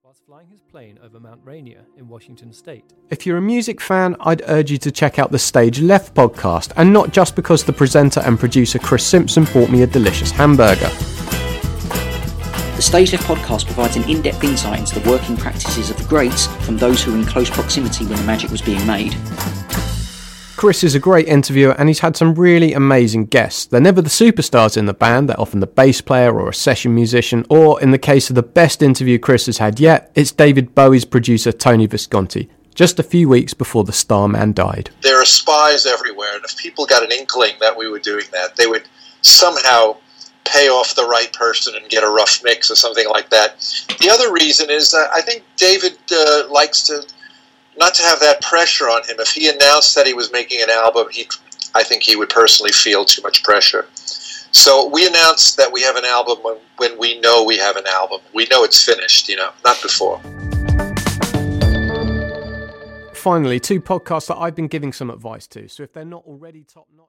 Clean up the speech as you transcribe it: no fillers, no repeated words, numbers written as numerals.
whilst flying his plane over Mount Rainier in Washington State. If you're a music fan, I'd urge you to check out the Stage Left podcast, and not just because the presenter and producer Chris Simpson bought me a delicious hamburger. The Stage Left podcast provides an in-depth insight into the working practices of the greats from those who were in close proximity when the magic was being made. Chris is a great interviewer and he's had some really amazing guests. They're never the superstars in the band, they're often the bass player or a session musician, or in the case of the best interview Chris has had yet, it's David Bowie's producer Tony Visconti, just a few weeks before the Starman died. There are spies everywhere, and if people got an inkling that we were doing that, they would somehow pay off the right person and get a rough mix or something like that. The other reason is I think David likes to not to have that pressure on him. If he announced that he was making an album, I think he would personally feel too much pressure. So we announced that we have an album when we know we have an album. We know it's finished, not before. Finally, two podcasts that I've been giving some advice to, so if they're not already top-notch...